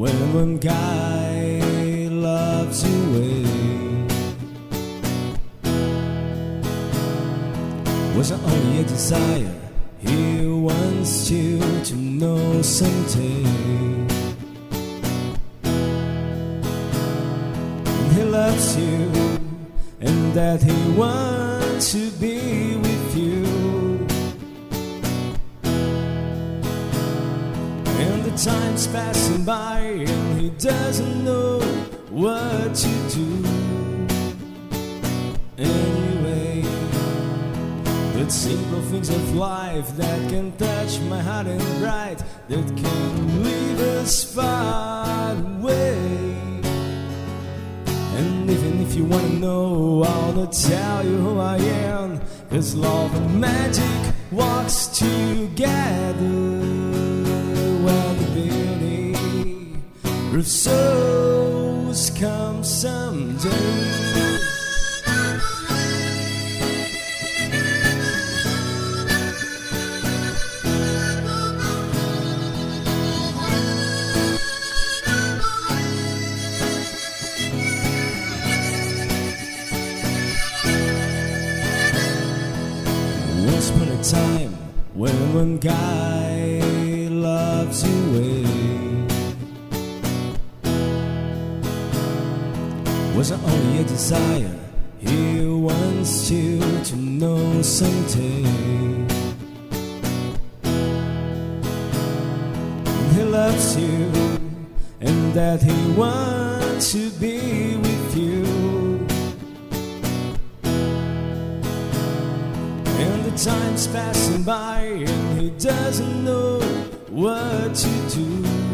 when one guy loves you away. Was it only a desire he wants you to know someday? And he loves you, and that he wants to be with you. And the time's passing by, and he doesn't know what to do anyway. But simple things of life that can touch my heart and bright, that can leave us far away. And even if you wanna know, I'll tell you who I am, 'cause love and magic walks together, where the beauty of souls comes someday. Once upon a time, when one guy loves you away, was it only a desire he wants you to know someday? And he loves you, and that he wants to be with you. And the time's passing by, and he doesn't know what to do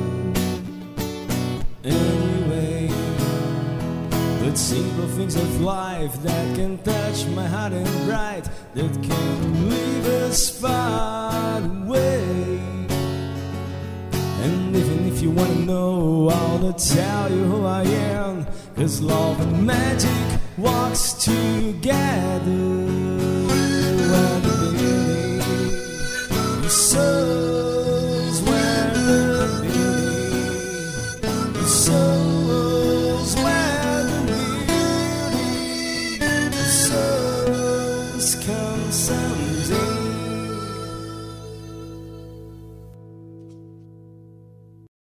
anyway. But simple things of life that can touch my heart and bright, that can leave us far away. And even if you wanna know, I'll tell you who I am, 'cause love and magic walks together, where the beauty is souls, where the beauty is souls, where the beauty is souls come someday.